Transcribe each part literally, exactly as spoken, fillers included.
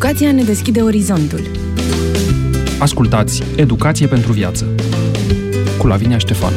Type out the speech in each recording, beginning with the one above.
Educația ne deschide orizontul. Ascultați Educație pentru viață cu Lavinia Ștefan.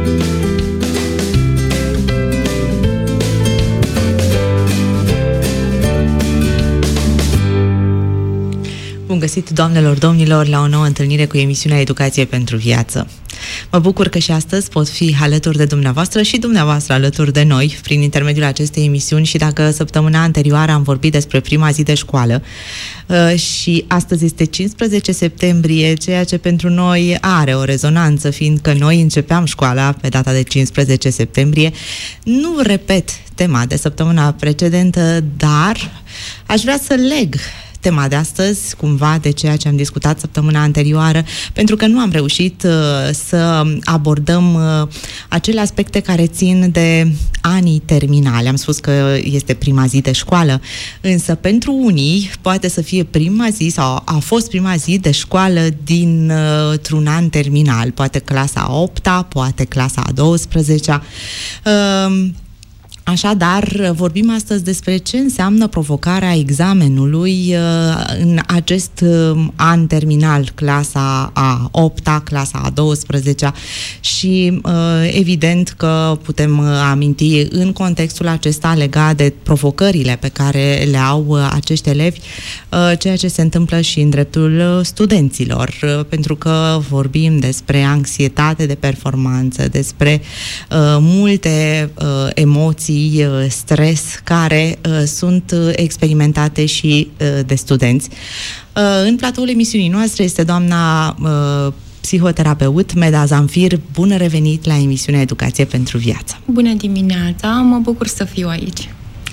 Bun găsit, doamnelor, domnilor, la o nouă întâlnire cu emisiunea Educație pentru viață. Mă bucur că și astăzi pot fi alături de dumneavoastră și dumneavoastră alături de noi prin intermediul acestei emisiuni și dacă săptămâna anterioară am vorbit despre prima zi de școală și astăzi este cincisprezece septembrie, ceea ce pentru noi are o rezonanță, fiindcă noi începeam școala pe data de cincisprezece septembrie. Nu repet tema de săptămâna precedentă, dar aș vrea să leg tema de astăzi, cumva, de ceea ce am discutat săptămâna anterioară, pentru că nu am reușit uh, să abordăm uh, acele aspecte care țin de anii terminale. Am spus că este prima zi de școală, însă pentru unii poate să fie prima zi sau a fost prima zi de școală dintr-un an terminal, poate clasa a opta, poate clasa a douăsprezecea. Uh, Așadar, vorbim astăzi despre ce înseamnă provocarea examenului în acest an terminal, clasa a opta, clasa a douăsprezecea și evident că putem aminti în contextul acesta legat de provocările pe care le au acești elevi, ceea ce se întâmplă și în dreptul studenților, pentru că vorbim despre anxietate de performanță, despre multe emoții, stres care uh, sunt experimentate și uh, de studenți. Uh, în platoul emisiunii noastre este doamna uh, psihoterapeut Meda Zamfir. Bun revenit la emisiunea Educație pentru viață. Bună dimineața, mă bucur să fiu aici.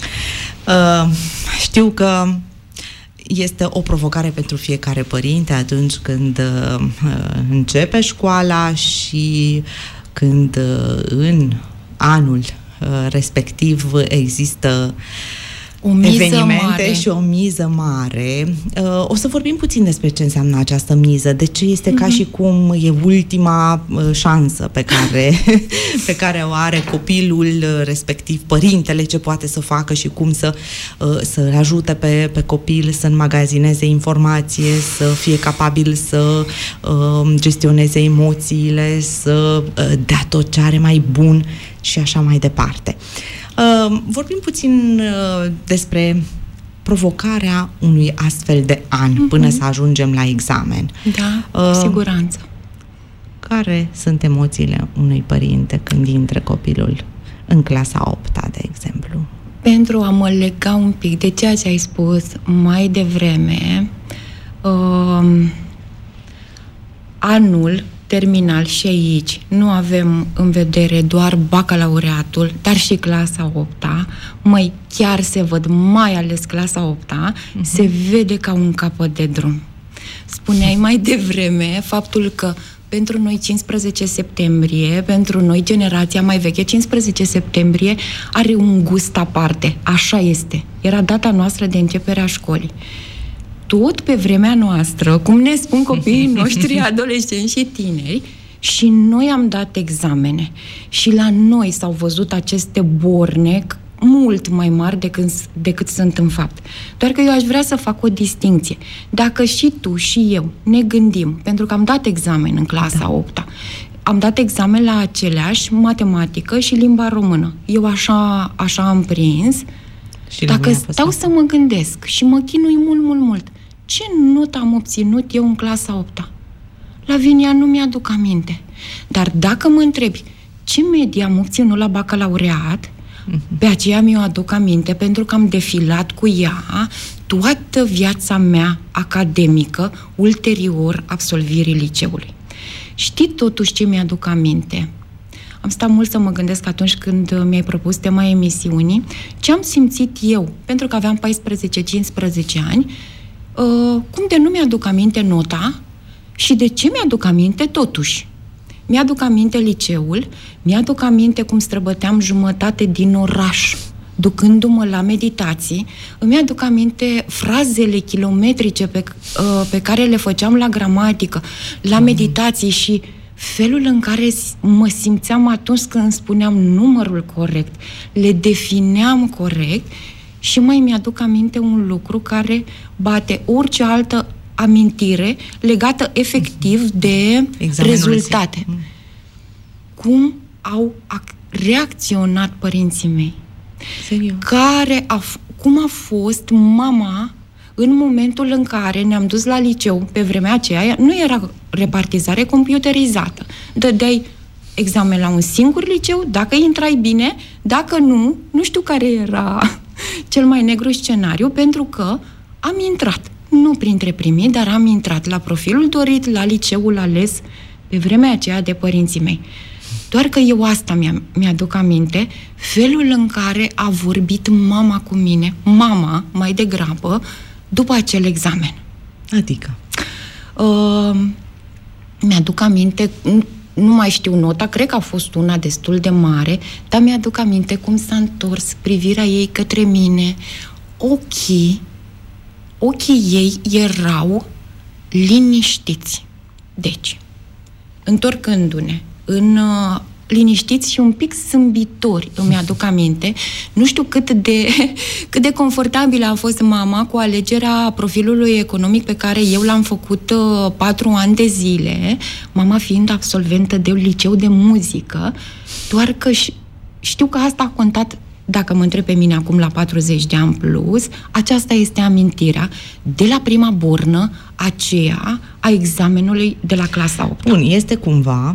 Uh, știu că este o provocare pentru fiecare părinte atunci când uh, începe școala și când uh, în anul respectiv există o miză evenimente mare. și o miză mare. O să vorbim puțin despre ce înseamnă această miză, de ce este mm-hmm. ca și cum e ultima șansă pe care, pe care o are copilul, respectiv părintele, ce poate să facă și cum să să ajute pe, pe copil să înmagazineze informație, să fie capabil să gestioneze emoțiile, să dea tot ce are mai bun și așa mai departe. Uh, vorbim puțin uh, despre provocarea unui astfel de an uh-huh. până să ajungem la examen. Da, cu uh, siguranță. Care sunt emoțiile unui părinte când intră copilul în clasa a opta, de exemplu? Pentru a mă lega un pic de ceea ce ai spus mai devreme, uh, anul terminal și aici nu avem în vedere doar bacalaureatul, dar și clasa a opta. Măi, chiar se văd, mai ales clasa a opta, uh-huh. se vede ca un capăt de drum. Spuneai mai devreme faptul că pentru noi cincisprezece septembrie, pentru noi generația mai veche, cincisprezece septembrie are un gust aparte. Așa este. Era data noastră de începere a școlii. Tot pe vremea noastră, cum ne spun copiii noștri, adolescenți și tineri, și noi am dat examene. Și la noi s-au văzut aceste borne mult mai mari decât, decât sunt în fapt. Doar că eu aș vrea să fac o distinție. Dacă și tu și eu ne gândim, pentru că am dat examen în clasa a opta, am dat examen la aceleași, matematică și limba română. Eu așa, așa am prins. Și dacă stau să mă gândesc și mă chinui mult, mult, mult, ce notă am obținut eu în clasa a opta? Lavinia, nu mi-aduc aminte. Dar dacă mă întrebi ce medie am obținut la bacalaureat, uh-huh. pe aceea mi-o aduc aminte pentru că am defilat cu ea toată viața mea academică ulterior absolvirii liceului. Știi totuși ce mi-aduc aminte? Am stat mult să mă gândesc atunci când mi-ai propus tema emisiunii, ce am simțit eu, pentru că aveam paisprezece cincisprezece ani, uh, cum de nu mi-aduc aminte nota și de ce mi-aduc aminte totuși. Mi-aduc aminte liceul, mi-aduc aminte cum străbăteam jumătate din oraș, ducându-mă la meditații, îmi aduc aminte frazele kilometrice pe, uh, pe care le făceam la gramatică, la meditații și felul în care mă simțeam atunci când spuneam numărul corect, le defineam corect Și mai mi-aduc aminte un lucru care bate orice altă amintire legată efectiv de Examenul rezultate. Mm. Cum au reacționat părinții mei? Serios? Care a, cum a fost mama în momentul în care ne-am dus la liceu, pe vremea aceea, nu era repartizare computerizată. Dădeai examen la un singur liceu, dacă intrai bine, dacă nu, nu știu care era cel mai negru scenariu, pentru că am intrat, nu printre primii, dar am intrat la profilul dorit, la liceul ales, pe vremea aceea de părinții mei. Doar că eu asta mi-am, mi-aduc aminte, felul în care a vorbit mama cu mine, mama, mai degrabă, după acel examen. Adică? Uh, mi-aduc aminte, nu mai știu nota, cred că a fost una destul de mare, dar mi-aduc aminte cum s-a întors privirea ei către mine, ochii, ochii ei erau liniștiți. Deci, întorcându-ne în uh, liniștiți și un pic sâmbitori, îmi aduc aminte. Nu știu cât de, cât de confortabilă a fost mama cu alegerea profilului economic pe care eu l-am făcut uh, patru ani de zile, mama fiind absolventă de liceu de muzică, doar că știu că asta a contat, dacă mă întreb pe mine acum la patruzeci de ani plus, aceasta este amintirea de la prima bornă aceea a examenului de la clasa a opta. Bun, este cumva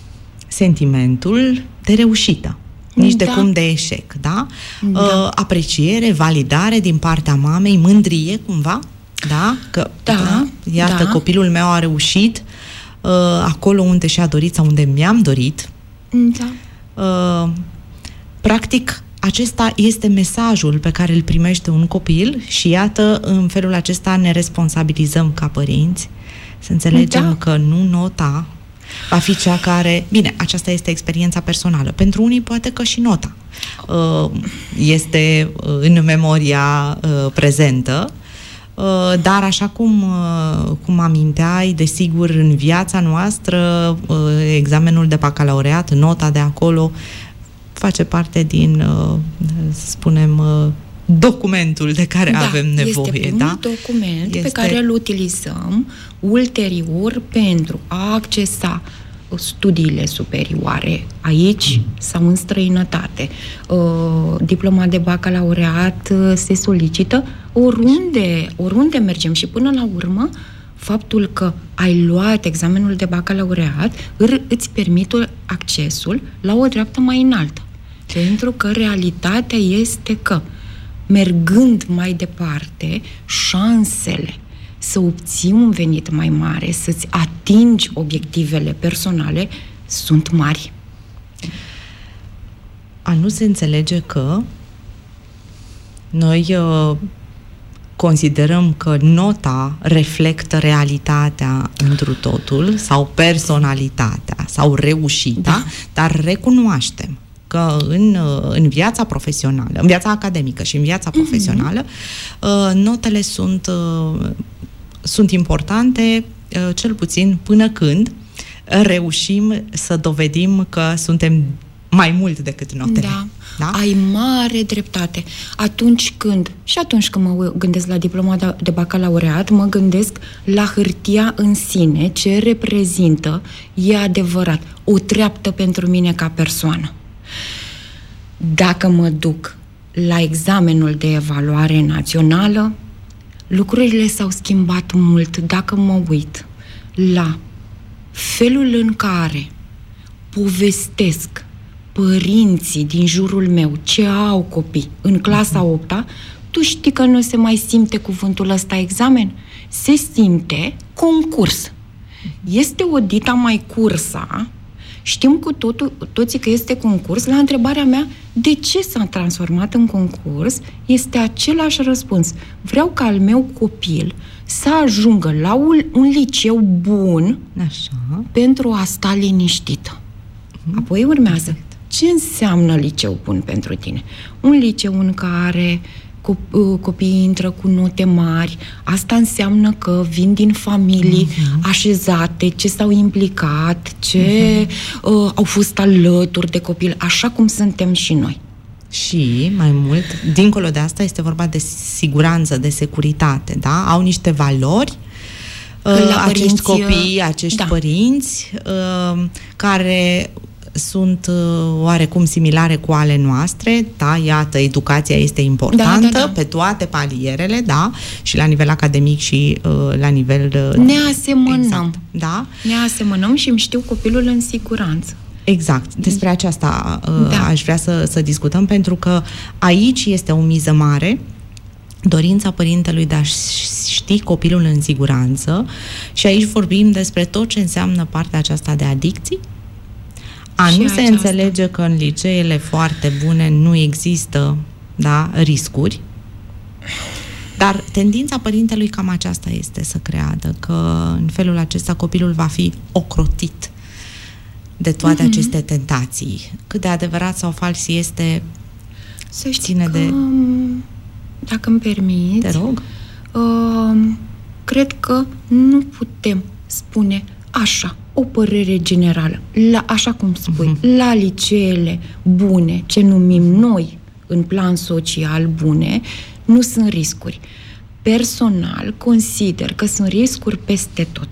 sentimentul de reușită, nici da. de cum de eșec, da? da. Uh, apreciere, validare din partea mamei, mândrie cumva, da? Că, da, da iată, da. copilul meu a reușit uh, acolo unde și-a dorit sau unde mi-am dorit. Da. Uh, practic, acesta este mesajul pe care îl primește un copil și iată, în felul acesta ne responsabilizăm ca părinți, să înțelegem da. că nu nota va fi cea care... Bine, aceasta este experiența personală. Pentru unii poate că și nota uh, este în memoria uh, prezentă, uh, dar așa cum, uh, cum aminteai, desigur, în viața noastră, uh, examenul de bacalaureat, nota de acolo, face parte din, uh, să spunem, uh, documentul de care da, avem nevoie. Este da? document este... pe care îl utilizăm ulterior pentru a accesa studiile superioare aici sau în străinătate. Uh, diploma de bacalaureat uh, se solicită oriunde, oriunde mergem și până la urmă faptul că ai luat examenul de bacalaureat îți permite accesul la o treaptă mai înaltă. Pentru că realitatea este că mergând mai departe, șansele să obții un venit mai mare, să-ți atingi obiectivele personale, sunt mari. A nu se înțelege că noi uh, considerăm că nota reflectă realitatea întru totul sau personalitatea sau reușita, da. Dar recunoaștem că în, în viața profesională, în viața academică și în viața profesională, mm-hmm. notele sunt, sunt importante, cel puțin până când reușim să dovedim că suntem mai mult decât notele. Da. Da? Ai mare dreptate. Atunci când, și atunci când mă gândesc la diploma de bacalaureat, mă gândesc la hârtia în sine, ce reprezintă, e adevărat, o treaptă pentru mine ca persoană. Dacă mă duc la examenul de evaluare națională, lucrurile s-au schimbat mult. Dacă mă uit la felul în care povestesc părinții din jurul meu ce au copii în clasa a opta, tu știi că nu se mai simte cuvântul ăsta examen, se simte concurs. Este o dita mai cursa. Știm cu totul, toții că este concurs. La întrebarea mea, de ce s-a transformat în concurs, este același răspuns. Vreau ca al meu copil să ajungă la un, un liceu bun. Așa. Pentru a sta liniștită. Mm-hmm. Apoi urmează. Ce înseamnă liceu bun pentru tine? Un liceu în care copiii intră cu note mari, asta înseamnă că vin din familii uh-huh. așezate, ce s-au implicat, ce uh-huh. uh, au fost alături de copil, așa cum suntem și noi. Și, mai mult, dincolo de asta, este vorba de siguranță, de securitate, da? Au niște valori uh, acești copii, acești da. părinți, uh, care sunt uh, oarecum similare cu ale noastre, da? Iată, educația este importantă da, da, da. pe toate palierele, da? Și la nivel academic și uh, la nivel... Uh, ne asemănăm. Exact, da? Ne asemănăm și îmi știu copilul în siguranță. Exact. Despre aceasta uh, da. aș vrea să, să discutăm, pentru că aici este o miză mare, dorința părintelui de a ști copilul în siguranță, și aici vorbim despre tot ce înseamnă partea aceasta de adicții. A și nu aceasta. se înțelege că în liceele foarte bune nu există, da, riscuri, dar tendința părintelui cam aceasta este, să creadă că în felul acesta copilul va fi ocrotit de toate mm-hmm. aceste tentații. Cât de adevărat sau fals este, să ține că, de... Dacă îmi permiți, te rog. Uh, cred că nu putem spune așa, o părere generală, la, așa cum spui, mm-hmm. la liceele bune, ce numim noi în plan social bune, nu sunt riscuri. Personal, consider că sunt riscuri peste tot.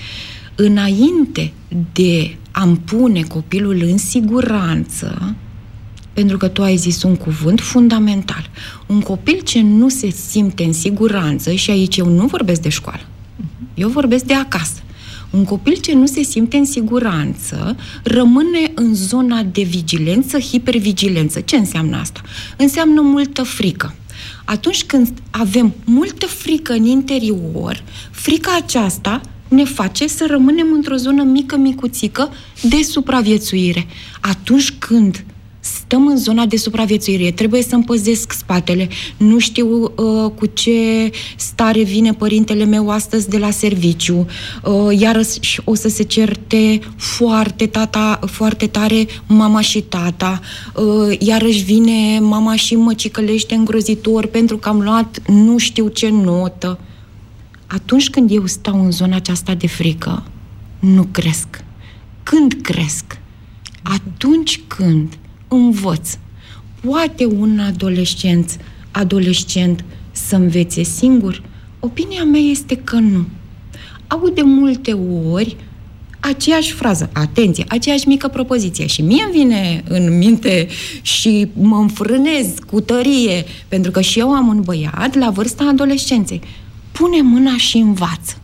Înainte de a-mi pune copilul în siguranță, pentru că tu ai zis un cuvânt fundamental, un copil ce nu se simte în siguranță, și aici eu nu vorbesc de școală, eu vorbesc de acasă, un copil ce nu se simte în siguranță rămâne în zona de vigilență, hipervigilență. Ce înseamnă asta? Înseamnă multă frică. Atunci când avem multă frică în interior, frica aceasta ne face să rămânem într-o zonă mică, micuțică de supraviețuire. Atunci când stăm în zona de supraviețuire, trebuie să-mi păzesc spatele, nu știu uh, cu ce stare vine părintele meu astăzi de la serviciu, uh, iarăși o să se certe foarte, tata, foarte tare mama și tata, uh, iarăși vine mama și mă cicălește îngrozitor pentru că am luat nu știu ce notă. Atunci când eu stau în zona aceasta de frică, nu cresc. Când cresc? Atunci când învăț. Poate un adolescent, adolescent să învețe singur? Opinia mea este că nu. Aud de multe ori aceeași frază, atenție, aceeași mică propoziție, și mie îmi vine în minte și mă înfrânez cu tărie, pentru că și eu am un băiat la vârsta adolescenței. Pune mâna și învață.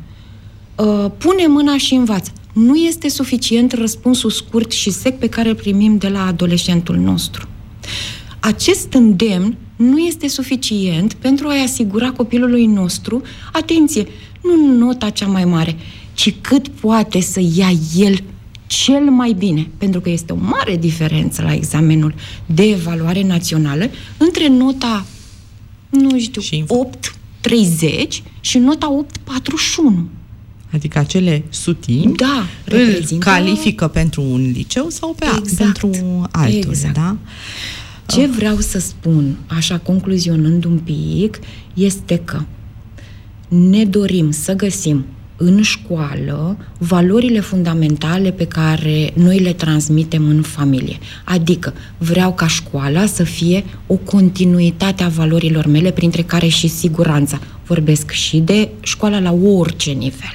Uh, pune mâna și învață. Nu este suficient răspunsul scurt și sec pe care îl primim de la adolescentul nostru. Acest îndemn nu este suficient pentru a-i asigura copilului nostru, atenție, nu nota cea mai mare, ci cât poate să ia el cel mai bine. Pentru că este o mare diferență la examenul de evaluare națională între nota, nu știu, opt treizeci și nota opt patruzeci și unu. Adică acele sutimi da, îl califică pentru un liceu sau pe exact, pentru altul. Exact. Da? Ce vreau să spun, așa concluzionând un pic, este că ne dorim să găsim în școală valorile fundamentale pe care noi le transmitem în familie. Adică vreau ca școala să fie o continuitate a valorilor mele, printre care și siguranța. Vorbesc și de școala la orice nivel.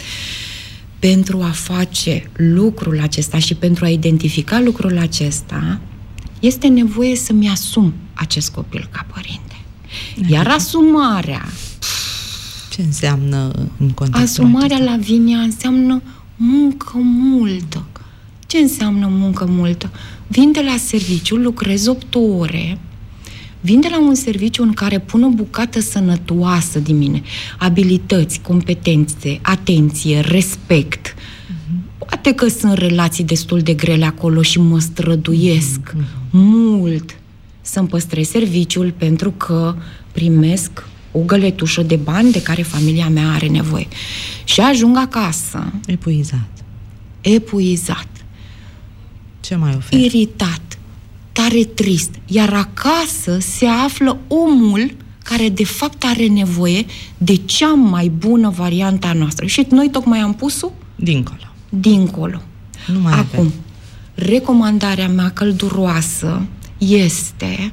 Pentru a face lucrul acesta și pentru a identifica lucrul acesta, este nevoie să-mi asum acest copil ca părinte. Iar asumarea... Ce înseamnă în contextul Asumarea, Lavinia, înseamnă muncă multă. Ce înseamnă muncă multă? Vin de la serviciu, lucrez opt ore, vin de la un serviciu în care pun o bucată sănătoasă din mine, abilități, competențe, atenție, respect. Mm-hmm. Poate că sunt relații destul de grele acolo și mă străduiesc mm-hmm. mult să-mi păstrez serviciul, pentru că primesc o găletușă de bani de care familia mea are nevoie. Și ajung acasă epuizat. Epuizat. Ce mai oferi? Iritat. Tare trist. Iar acasă se află omul care de fapt are nevoie de cea mai bună variantă a noastră. Și noi tocmai am pus-o dincolo. Dincolo. Nu mai Acum, avem. Recomandarea mea călduroasă este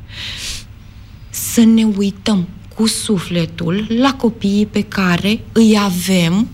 să ne uităm cu sufletul la copiii pe care îi avem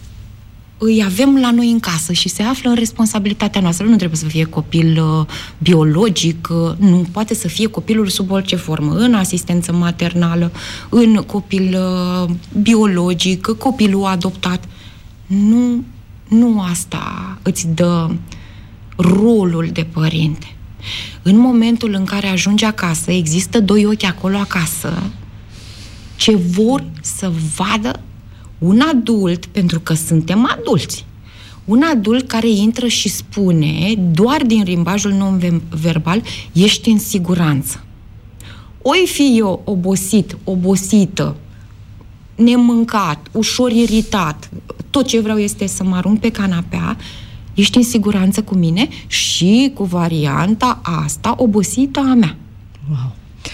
îi avem la noi în casă și se află în responsabilitatea noastră. Nu trebuie să fie copil uh, biologic, uh, nu, poate să fie copilul sub orice formă, în asistență maternală, în copil uh, biologic, copilul adoptat. Nu, nu asta îți dă rolul de părinte. În momentul în care ajungi acasă, există doi ochi acolo acasă ce vor să vadă un adult, pentru că suntem adulți, un adult care intră și spune, doar din limbajul non-verbal, ești în siguranță. Oi fi eu obosit, obosită, nemâncat, ușor iritat, tot ce vreau este să mă arunc pe canapea, ești în siguranță cu mine și cu varianta asta obosită a mea. Wow!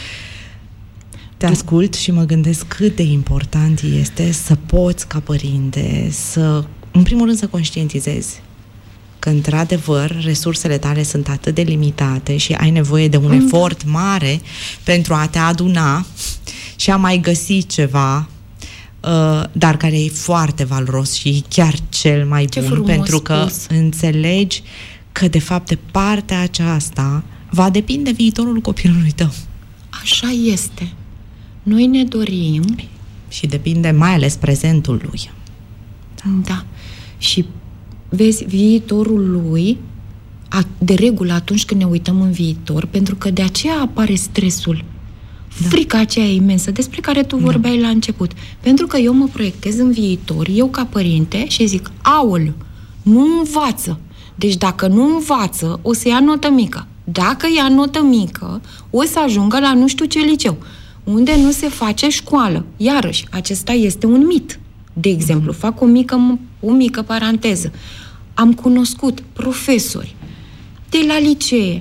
Te ascult și mă gândesc cât de important este să poți, ca părinte, să, în primul rând, să conștientizezi că, într-adevăr, resursele tale sunt atât de limitate și ai nevoie de un mm. efort mare pentru a te aduna și a mai găsi ceva, uh, dar care e foarte valoros și chiar cel mai Ce bun, pentru că spus. înțelegi că, de fapt, de partea aceasta va depinde viitorul copilului tău. Așa este. Noi ne dorim... Și depinde mai ales prezentul lui. Da. Și vezi, viitorul lui, a, de regulă atunci când ne uităm în viitor, pentru că de aceea apare stresul, da. frica aceea imensă, despre care tu vorbeai da. la început. Pentru că eu mă proiectez în viitor, eu ca părinte, și zic, aoleu, nu învață. Deci dacă nu învață, o să ia notă mică. Dacă ia notă mică, o să ajungă la nu știu ce liceu, unde nu se face școală. Iarăși, acesta este un mit. De exemplu, fac o mică, o mică paranteză. Am cunoscut profesori de la licee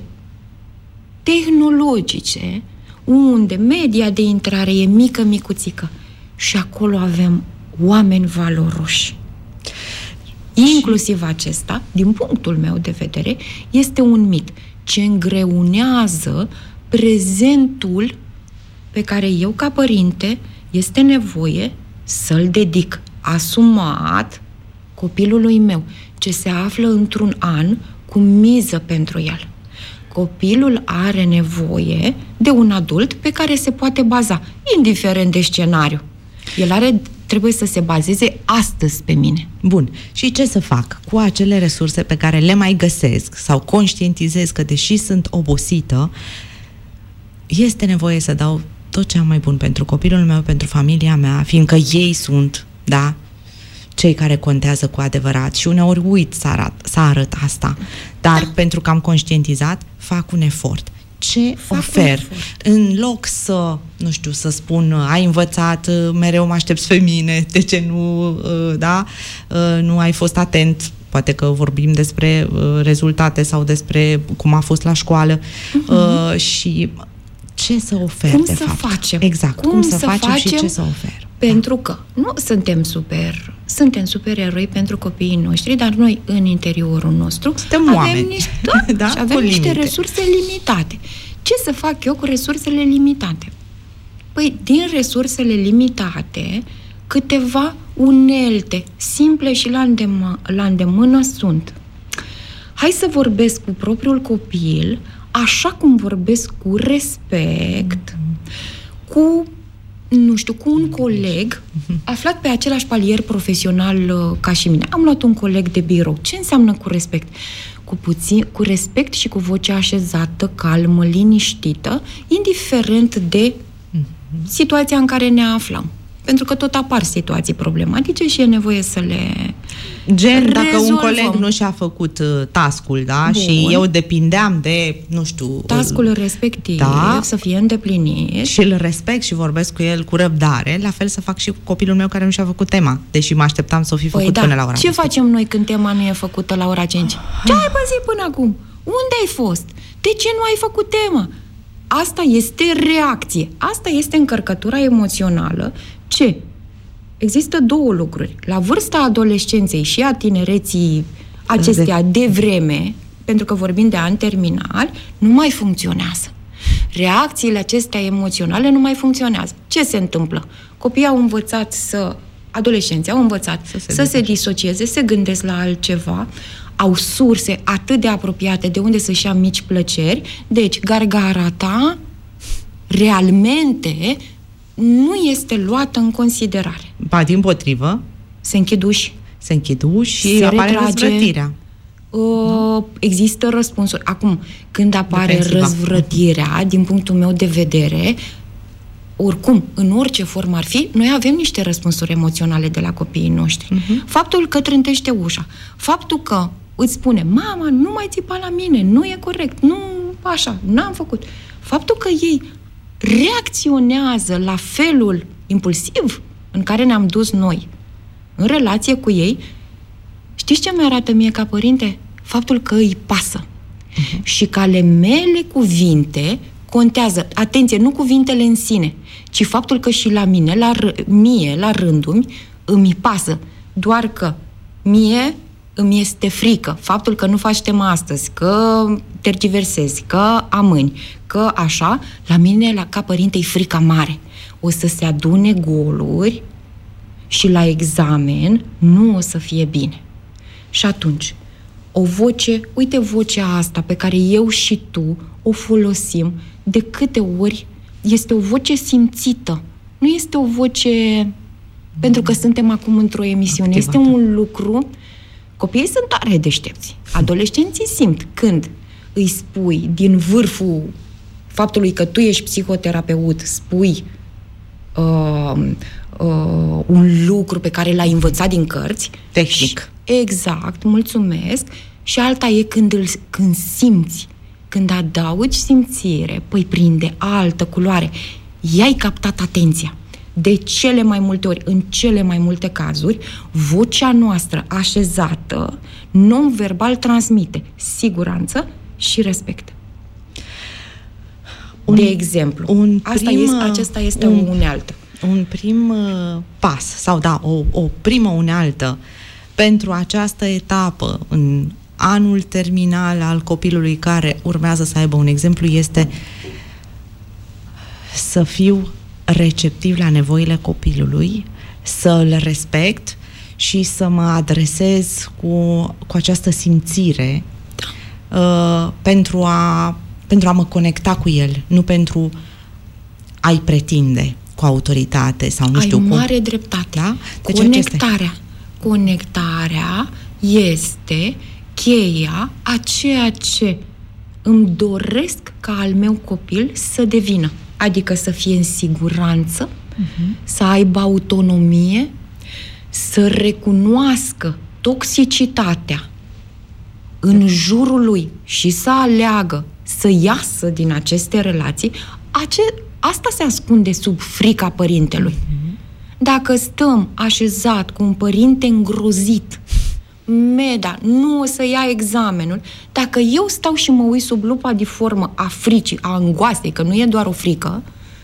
tehnologice, unde media de intrare e mică, micuțică. Și acolo avem oameni valoroși. Inclusiv acesta, din punctul meu de vedere, este un mit ce îngreunează prezentul pe care eu, ca părinte, este nevoie să-l dedic asumat copilului meu, ce se află într-un an cu miză pentru el. Copilul are nevoie de un adult pe care se poate baza, indiferent de scenariu. El are, trebuie să se bazeze astăzi pe mine. Bun. Și ce să fac cu acele resurse pe care le mai găsesc sau conștientizez că, deși sunt obosită, este nevoie să dau tot ce am mai bun pentru copilul meu, pentru familia mea, fiindcă ei sunt, da, cei care contează cu adevărat și uneori uit să arăt, să arăt asta. Dar da. pentru că am conștientizat, fac un efort. Ce fac ofer? În loc să, nu știu, să spun, ai învățat, mereu mă aștepți pe mine, de ce nu, da, nu ai fost atent, poate că vorbim despre rezultate sau despre cum a fost la școală, uh-huh. și ce să ofer, cum de să fapt. facem? Exact, cum, cum să, să facem, facem și ce să ofer. Pentru că nu suntem super, suntem supereroi pentru copiii noștri, dar noi în interiorul nostru suntem avem oameni. niște, da, da, și avem niște resurse limitate. Ce să fac eu cu resursele limitate? Păi, din resursele limitate, câteva unelte simple și la, îndemână, la îndemână sunt: hai să vorbesc cu propriul copil așa cum vorbesc cu respect, cu, nu știu, cu un coleg aflat pe același palier profesional uh, ca și mine. Am luat un coleg de birou. Ce înseamnă cu respect? Cu puțin, cu respect și cu voce așezată, calmă, liniștită, indiferent de situația în care ne aflăm. Pentru că tot apar situații problematice și e nevoie să le Gen, dacă rezolvăm. un coleg nu și-a făcut uh, task-ul, da? Bun. Și eu depindeam de, nu știu... Task-ul respectiv, da, să fie îndeplinit. Și îl respect și vorbesc cu el cu răbdare, la fel să fac și cu copilul meu care nu și-a făcut tema, deși mă așteptam să o fi făcut păi, da. până la ora Ce facem noi când tema nu e făcută la ora cinci? Ce ai păzit până acum? Unde ai fost? De ce nu ai făcut tema? Asta este reacție. Asta este încărcătura emoțională. Ce? Există două lucruri. La vârsta adolescenței și a tinereții acestea de vreme, pentru că vorbim de ani terminali, nu mai funcționează. Reacțiile acestea emoționale nu mai funcționează. Ce se întâmplă? Copiii au învățat să... Adolescenții au învățat să se, să se disocieze, se gândesc la altceva, au surse atât de apropiate de unde să-și ia mici plăceri, deci gargara ta realmente nu este luată în considerare. Ba, dimpotrivă, se închid uși, se închid uși și se apare răzvrătirea. Uh, există răspunsuri. Acum, când apare defensiva, răzvrătirea, din punctul meu de vedere, oricum, în orice formă ar fi, noi avem niște răspunsuri emoționale de la copiii noștri. Uh-huh. Faptul că trântește ușa, faptul că îți spune, mama, nu mai țipa la mine, nu e corect, nu așa, n-am făcut. Faptul că ei reacționează la felul impulsiv în care ne-am dus noi în relație cu ei, știți ce mi-arată mie ca părinte? Faptul că îi pasă. Uh-huh. Și că ale mele cuvinte contează. Atenție, nu cuvintele în sine, ci faptul că și la mine, la r- mie, la rândul îmi pasă. Doar că mie îmi este frică. Faptul că nu faci tema astăzi, că tergiversezi, că amâni, că așa, la mine, la, ca părinte, e frica mare. O să se adune goluri și la examen nu o să fie bine. Și atunci, o voce, uite vocea asta pe care eu și tu o folosim, de câte ori este o voce simțită. Nu este o voce pentru că suntem acum într-o emisiune. Activată. Este un lucru. Copiii sunt tare deștepți. Adolescenții simt când îi spui din vârful faptului că tu ești psihoterapeut, spui uh, uh, un lucru pe care l-ai învățat din cărți. Tehnic. Exact, mulțumesc. Și alta e când, îl, când simți, când adaugi simțire, păi prinde altă culoare. I-ai captat atenția. De cele mai multe ori, în cele mai multe cazuri, vocea noastră așezată, non-verbal, transmite siguranță și respect. Un, de exemplu, un asta prim, este, acesta este un, o unealtă. Un prim uh, pas, sau da, o, o primă unealtă pentru această etapă în anul terminal al copilului care urmează să aibă un exemplu este să fiu receptiv la nevoile copilului, să-l respect și să mă adresez cu, cu această simțire uh, pentru, a, pentru a mă conecta cu el, nu pentru a-i pretinde cu autoritate sau nu Ai știu cum. Ai mare dreptate. Da? Deci Conectarea. Conectarea este cheia a ceea ce îmi doresc ca al meu copil să devină. Adică să fie în siguranță, uh-huh. să aibă autonomie, să recunoască toxicitatea în jurul lui și să aleagă să iasă din aceste relații. Ace- asta se ascunde sub frica părintelui. Uh-huh. Dacă stăm așezat cu un părinte îngrozit, Meda, nu o să ia examenul. Dacă eu stau și mă uit sub lupa de formă a fricii, a angoasei, că nu e doar o frică,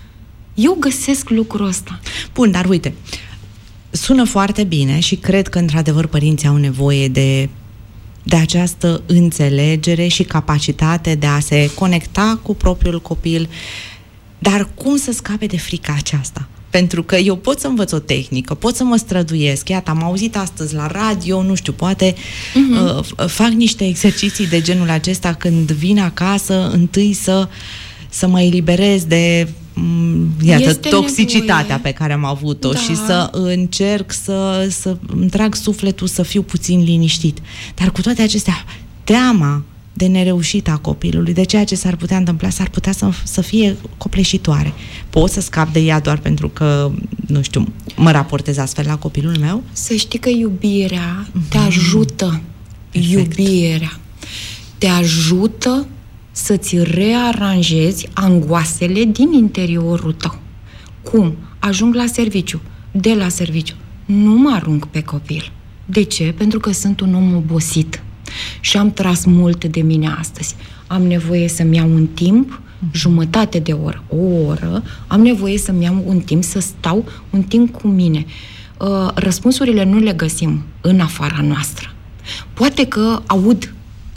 eu găsesc lucrul ăsta. Bun, dar uite, sună foarte bine și cred că într-adevăr părinții au nevoie de, de această înțelegere și capacitate de a se conecta cu propriul copil. Dar cum să scape de frica aceasta? Pentru că eu pot să învăț o tehnică, pot să mă străduiesc. Iată, am auzit astăzi la radio, nu știu, poate uh-huh. uh, fac niște exerciții de genul acesta când vin acasă, întâi să, să mă eliberez de um, iată, este toxicitatea nevoie. Pe care am avut-o da. Și să încerc să, să îmi trag sufletul, să fiu puțin liniștit. Dar cu toate acestea, teama de nereușită a copilului, de ceea ce s-ar putea întâmpla, s-ar putea să, să fie copleșitoare. Pot să scap de ea doar pentru că, nu știu, mă raportez astfel la copilul meu? Să știi că iubirea mm-hmm. te ajută. Perfect. Iubirea te ajută să-ți rearanjezi angoasele din interiorul tău. Cum? Ajung la serviciu. De la serviciu. Nu mă arunc pe copil. De ce? Pentru că sunt un om obosit. Și am tras mult de mine astăzi. Am nevoie să-mi iau un timp, jumătate de oră, o oră, am nevoie să-mi iau un timp, să stau un timp cu mine. Răspunsurile nu le găsim în afara noastră. Poate că aud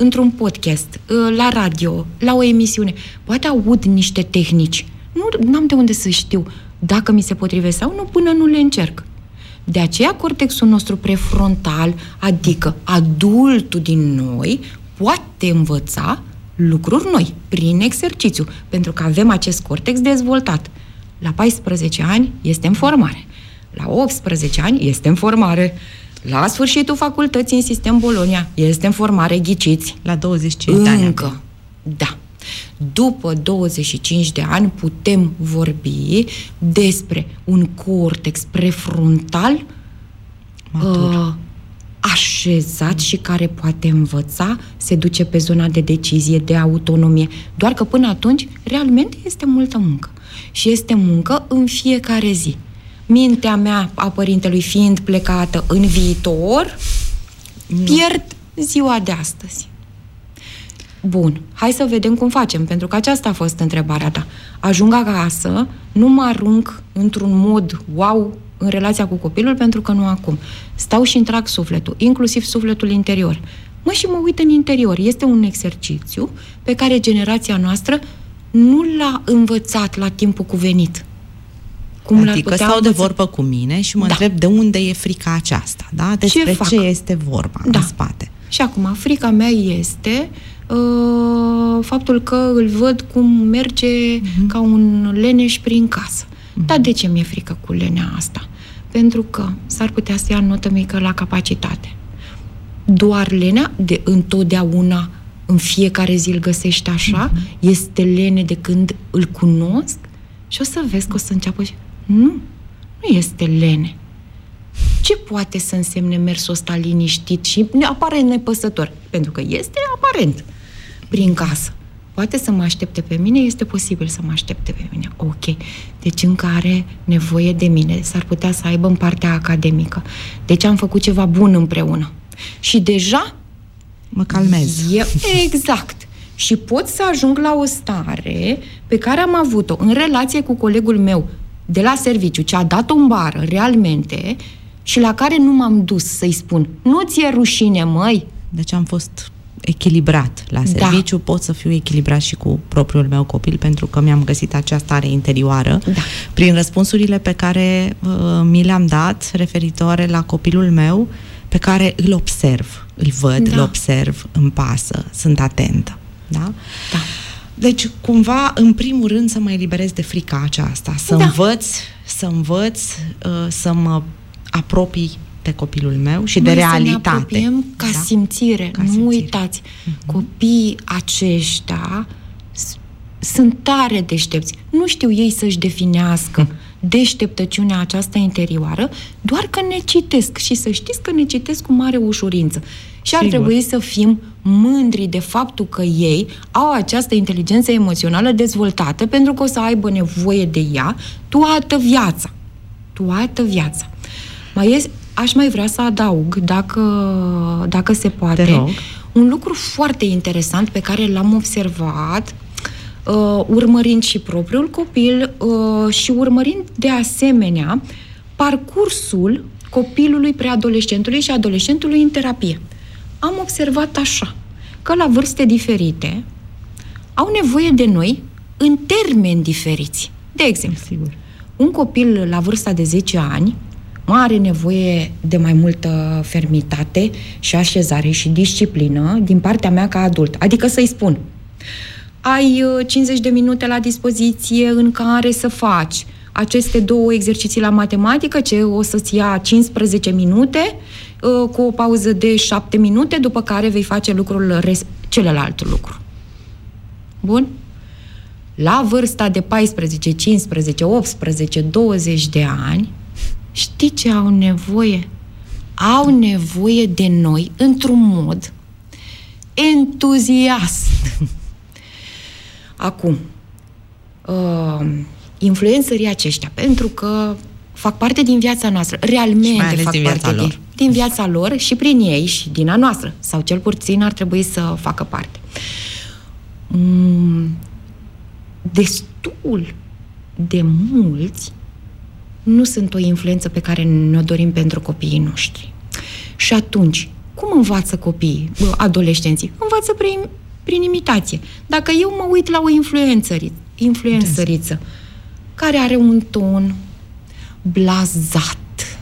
într-un podcast, la radio, la o emisiune, poate aud niște tehnici. Nu am de unde să știu dacă mi se potrivesc sau nu până nu le încerc. De aceea cortexul nostru prefrontal, adică adultul din noi, poate învăța lucruri noi prin exercițiu, pentru că avem acest cortex dezvoltat. La paisprezece ani este în formare. La optsprezece ani este în formare. La sfârșitul facultății în sistem Bologna este în formare, ghiciți. La douăzeci și cinci de ani. Încă. Da. După douăzeci și cinci de ani putem vorbi despre un cortex prefrontal uh, așezat și care poate învăța, se duce pe zona de decizie, de autonomie. Doar că până atunci, realmente este multă muncă. Și este muncă în fiecare zi. Mintea mea, a părintelui fiind plecată în viitor, pierd ziua de astăzi. Bun, hai să vedem cum facem, pentru că aceasta a fost întrebarea ta. Ajung acasă, nu mă arunc într-un mod wow în relația cu copilul, pentru că nu acum. Stau și întrag sufletul, inclusiv sufletul interior. Mă și mă uit în interior. Este un exercițiu pe care generația noastră nu l-a învățat la timpul cuvenit. Cum adică stau de vorbă cu mine și mă da. întreb de unde e frica aceasta, da? Despre ce, ce este vorba da. în spate. Și acum, frica mea este uh, faptul că îl văd cum merge uh-huh. ca un leneș prin casă. Uh-huh. Dar de ce mi-e frică cu lenea asta? Pentru că s-ar putea să ia notă mică la capacitate. Doar lenea, de întotdeauna, în fiecare zi îl găsești așa, uh-huh. este lene de când îl cunosc și o să vezi că o să înceapă și... Nu, nu este lene. Ce poate să însemne mersul ăsta liniștit și aparent nepăsător? Pentru că este aparent prin casă. Poate să mă aștepte pe mine, este posibil să mă aștepte pe mine. Ok. Deci încă are nevoie de mine. S-ar putea să aibă în partea academică. Deci am făcut ceva bun împreună. Și deja mă calmez. Eu, exact. Și pot să ajung la o stare pe care am avut-o în relație cu colegul meu de la serviciu, ce a dat-o în bară, realmente, și la care nu m-am dus să-i spun, nu ți-e rușine, măi? Deci am fost echilibrat la serviciu, da. pot să fiu echilibrat și cu propriul meu copil, pentru că mi-am găsit acea stare interioară da. prin răspunsurile pe care uh, mi le-am dat referitoare la copilul meu, pe care îl observ, îl văd, da. îl observ, îmi pasă, sunt atentă. Da? Da. Deci, cumva, în primul rând, să mă eliberez de frica aceasta, să da. învăț, să învăț, uh, să mă apropii de copilul meu și Noi de realitate. Să ne apropiem ca da? simțire. Ca nu simțire. Uitați, uh-huh. copiii aceștia sunt tare deștepți. Nu știu ei să-și definească uh-huh. deșteptăciunea aceasta interioară, doar că ne citesc. Și să știți că ne citesc cu mare ușurință. Și ar Sigur. trebui să fim mândri de faptul că ei au această inteligență emoțională dezvoltată, pentru că o să aibă nevoie de ea toată viața. Toată viața. Mai e, aș mai vrea să adaug, dacă, dacă se poate, un lucru foarte interesant pe care l-am observat uh, urmărind și propriul copil uh, și urmărind de asemenea parcursul copilului, preadolescentului și adolescentului în terapie. Am observat așa, că la vârste diferite au nevoie de noi în termeni diferiți. De exemplu, Sigur. un copil la vârsta de zece ani are nevoie de mai multă fermitate și așezare și disciplină din partea mea ca adult. Adică să-i spun, ai cincizeci de minute la dispoziție în care să faci aceste două exerciții la matematică, ce o să-ți ia cincisprezece minute, cu o pauză de șapte minute, după care vei face lucrul res- celălalt lucru. Bun? La vârsta de paisprezece, cincisprezece, optsprezece, douăzeci de ani, știi ce au nevoie? Au nevoie de noi într-un mod entuziast. Acum, uh, influențării aceștia, pentru că fac parte din viața noastră, realmente fac din parte lor. din, din viața lor și prin ei și din a noastră, sau cel puțin ar trebui să facă parte. Mm, destul de mulți nu sunt o influență pe care ne-o dorim pentru copiii noștri. Și atunci, cum învață copiii, adolescenții? Învață prin, prin imitație. Dacă eu mă uit la o influențăriță, influențăriță care are un ton blazat,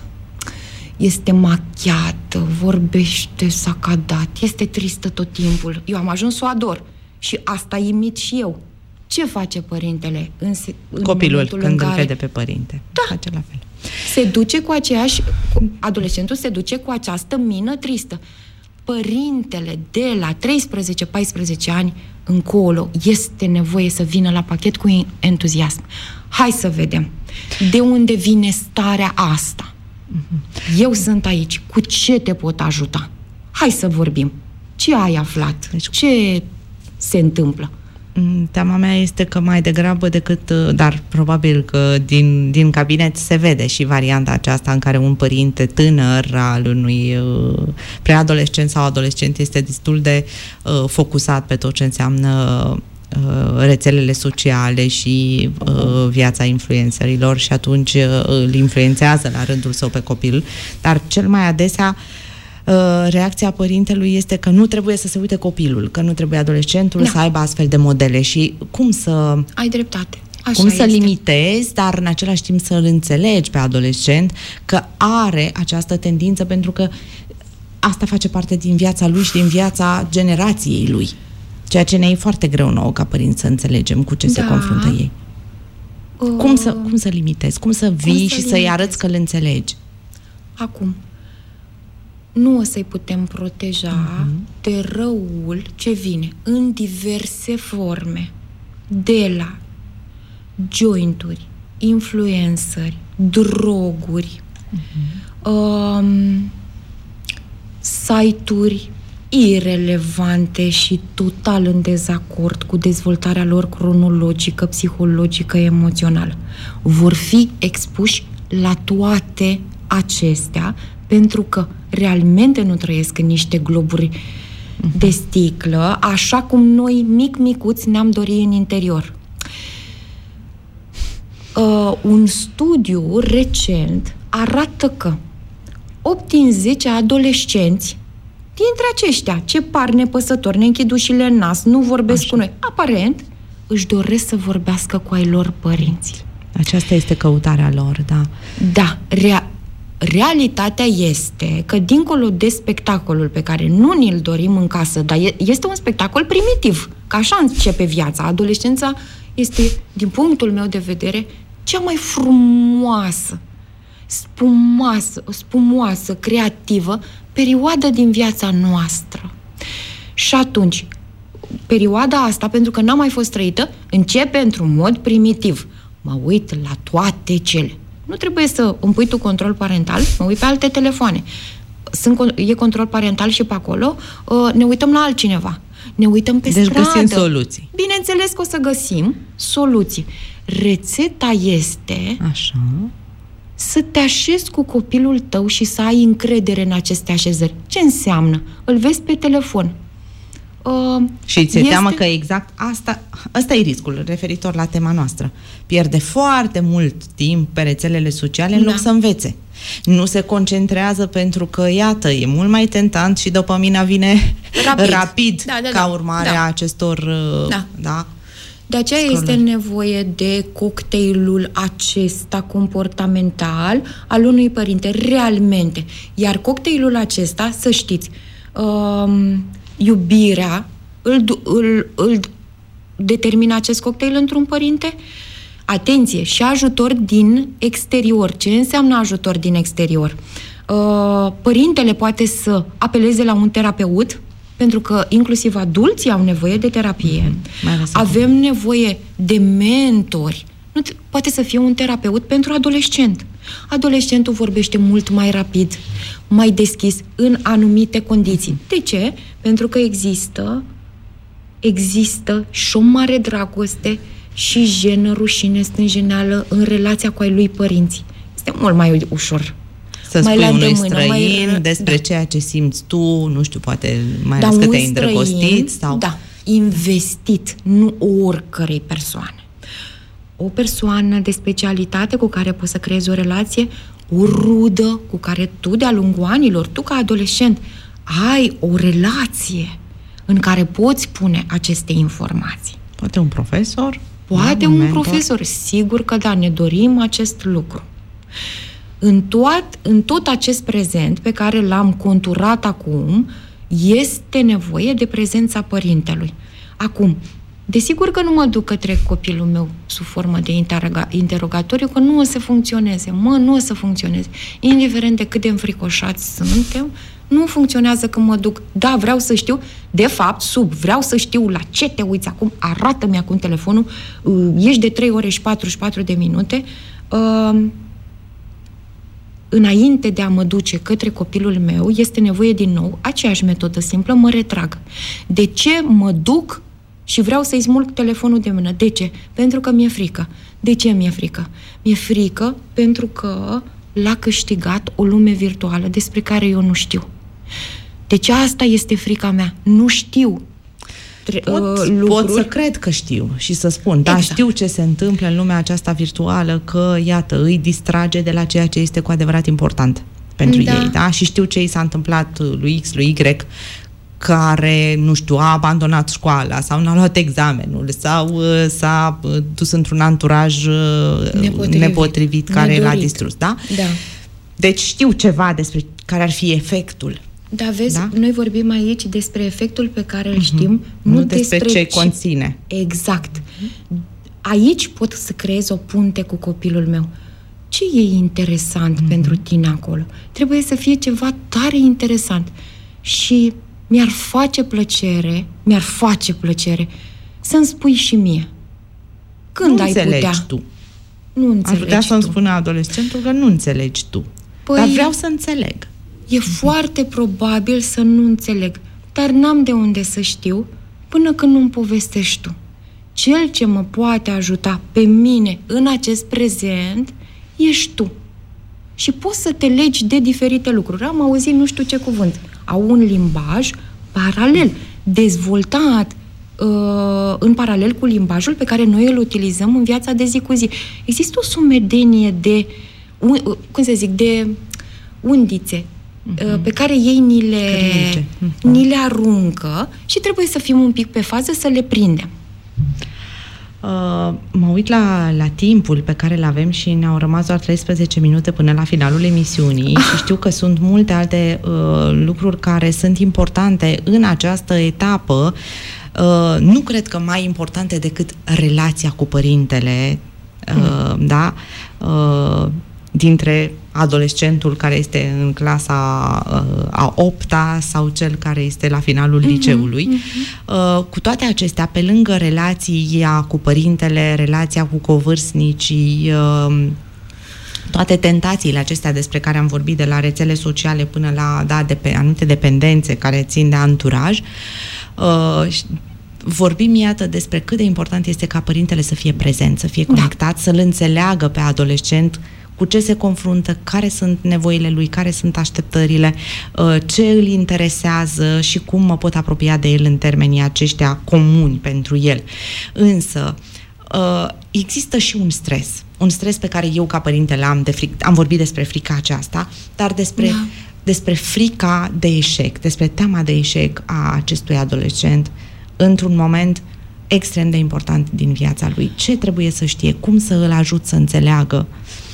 este machiată, vorbește sacadat, este tristă tot timpul. Eu am ajuns să o ador și asta imit și eu. Ce face părintele în, în copilul când în care... îl vede pe părinte? Da. Face la fel. Se duce cu aceeași... Adolescentul se duce cu această mină tristă. Părintele de la treisprezece paisprezece ani încolo este nevoie să vină la pachet cu entuziasm. Hai să vedem. De unde vine starea asta? Eu sunt aici. Cu ce te pot ajuta? Hai să vorbim. Ce ai aflat? Deci, ce se întâmplă? Teama mea este că mai degrabă decât, dar probabil că din, din cabinet se vede și varianta aceasta în care un părinte tânăr al unui uh, preadolescent sau adolescent este destul de uh, focusat pe tot ce înseamnă uh, rețelele sociale și uh, viața influencerilor și atunci uh, îl influențează la rândul său pe copil, dar cel mai adesea reacția părintelui este că nu trebuie să se uite copilul, că nu trebuie adolescentul da. să aibă astfel de modele și cum să... Ai dreptate. Așa cum este. Să limitezi, dar în același timp să-l înțelegi pe adolescent că are această tendință, pentru că asta face parte din viața lui și din viața generației lui. Ceea ce ne e foarte greu nouă ca părinți să înțelegem cu ce da. se confruntă ei. Uh... Cum, să, cum să limitezi? Cum să vii cum să și limitezi? Să-i arăți că îl înțelegi? Acum, nu o să-i putem proteja uh-huh. de răul ce vine în diverse forme, de la jointuri, influenceri, droguri, uh-huh. um, site-uri irelevante și total în dezacord cu dezvoltarea lor cronologică, psihologică, emoțională. Vor fi expuși la toate acestea pentru că realmente nu trăiesc în niște globuri uh-huh. de sticlă, așa cum noi, mic-micuți, ne-am dorit în interior. Uh, un studiu recent arată că opt din zece adolescenți dintre aceștia, ce par nepăsători, ne închid ușile în nas, nu vorbesc așa. Cu noi, aparent, își doresc să vorbească cu ai lor părinți. Aceasta este căutarea lor, da. Da, rea- realitatea este că dincolo de spectacolul pe care nu ni-l dorim în casă, dar este un spectacol primitiv, că așa începe viața. Adolescența este, din punctul meu de vedere, cea mai frumoasă, spumoasă, spumoasă, creativă perioadă din viața noastră. Și atunci, perioada asta, pentru că n-a mai fost trăită, începe într-un mod primitiv. Mă uit la toate cele. Nu trebuie să îmi pui tu control parental, mă uit pe alte telefoane. Sunt, e control parental și pe acolo, ne uităm la altcineva. Ne uităm pe deci stradă. Deci găsim soluții. Bineînțeles că o să găsim soluții. Rețeta este așa. Să te așezi cu copilul tău și să ai încredere în aceste așezări. Ce înseamnă? Îl vezi pe telefon. Uh, și ți-e este... teamă că exact asta, asta e riscul referitor la tema noastră. Pierde foarte mult timp pe rețelele sociale în da. loc să învețe. Nu se concentrează pentru că, iată, e mult mai tentant și dopamina vine rapid, rapid da, da, da. ca urmare da. a acestor... Da. Da, de aceea scrollări. Este nevoie de cocktailul acesta comportamental al unui părinte, realmente. Iar cocktailul acesta, să știți, um, iubirea îl, îl, îl determină acest cocktail într-un părinte. Atenție, și ajutor din exterior. Ce înseamnă ajutor din exterior? Uh, părintele poate să apeleze la un terapeut, pentru că inclusiv adulții au nevoie de terapie. Mm-hmm. Avem nevoie de mentori. Nu, poate să fie un terapeut pentru adolescent. Adolescentul vorbește mult mai rapid, mai deschis, în anumite condiții. De ce? Pentru că există există și o mare dragoste și jenă, rușine, stânjeneală în relația cu ai lui părinți. Este mult mai ușor. Să spui unui străin mai... despre da. ceea ce simți tu, nu știu, poate mai ales că te-ai îndrăgostit sau... Da, investit, nu oricărei persoane. O persoană de specialitate cu care poți să creezi o relație, o rudă cu care tu, de-a lungul anilor, tu ca adolescent, ai o relație în care poți pune aceste informații. Poate un profesor? Poate un, un profesor, sigur că da, ne dorim acest lucru. În tot, în tot acest prezent pe care l-am conturat acum, este nevoie de prezența părintelui. Acum, desigur că nu mă duc către copilul meu sub formă de interoga- interogatoriu, că nu o să funcționeze. Mă, nu o să funcționeze. Indiferent de cât de înfricoșați suntem, nu funcționează când mă duc. Da, vreau să știu, de fapt, sub, vreau să știu la ce te uiți acum, arată-mi acum telefonul, ești de trei ore și patruzeci și patru de minute, uh, înainte de a mă duce către copilul meu, este nevoie din nou, aceeași metodă simplă, mă retrag. De ce mă duc și vreau să-i smulg telefonul de mână? De ce? Pentru că mi-e frică. De ce mi-e frică? Mi-e frică pentru că l-a câștigat o lume virtuală despre care eu nu știu. Deci asta este frica mea. Nu știu. Pot, pot să cred că știu și să spun, exact. Da, știu ce se întâmplă în lumea aceasta virtuală, că, iată, îi distrage de la ceea ce este cu adevărat important pentru da. ei, da? Și știu ce i s-a întâmplat lui X, lui Y, care, nu știu, a abandonat școala sau n-a luat examenul sau uh, s-a uh, dus într-un anturaj uh, nepotrivit, nepotrivit care l-a distrus, da? Da. Deci știu ceva despre care ar fi efectul. Da, vezi, da? Noi vorbim aici despre efectul pe care îl știm, uh-huh. nu, nu despre, despre ce conține. Exact. Aici pot să creez o punte cu copilul meu. Ce e interesant uh-huh. pentru tine acolo? Trebuie să fie ceva tare interesant. Și mi-ar face plăcere, mi-ar face plăcere să-mi spui și mie. Când nu ai putea? Tu. Nu înțelegi Ar putea tu. să-mi spună adolescentul că nu înțelegi tu. Păi, dar vreau să înțeleg. E foarte probabil să nu înțeleg, dar n-am de unde să știu până când nu-mi povestești tu. Cel ce mă poate ajuta pe mine în acest prezent ești tu. Și poți să te legi de diferite lucruri. Am auzit nu știu ce cuvânt. Au un limbaj paralel, dezvoltat uh, în paralel cu limbajul pe care noi îl utilizăm în viața de zi cu zi. Există o sumedenie de, un, cum să zic, de undițe uh-huh. pe care ei ni le, uh-huh. ni le aruncă și trebuie să fim un pic pe fază să le prindem. Uh, mă uit la, la timpul pe care îl avem și ne-au rămas doar treisprezece minute până la finalul emisiunii ah. și știu că sunt multe alte uh, lucruri care sunt importante în această etapă. Uh, nu cred că mai importante decât relația cu părintele, uh, mm. da? Uh, dintre adolescentul care este în clasa uh, a opta sau cel care este la finalul mm-hmm, liceului. Mm-hmm. Uh, cu toate acestea, pe lângă relația cu părintele, relația cu covârstnicii, uh, toate tentațiile acestea despre care am vorbit, de la rețele sociale până la da, de pe anumite dependențe care țin de anturaj, uh, vorbim, iată, despre cât de important este ca părintele să fie prezent, să fie conectat, da. Să-l înțeleagă pe adolescent cu ce se confruntă, care sunt nevoile lui, care sunt așteptările, ce îl interesează și cum mă pot apropia de el în termenii aceștia comuni pentru el. Însă, există și un stres. Un stres pe care eu ca părinte l-am, de fric, am vorbit despre frica aceasta, dar despre, da. despre frica de eșec, despre teama de eșec a acestui adolescent într-un moment extrem de important din viața lui. Ce trebuie să știe? Cum să îl ajut să înțeleagă?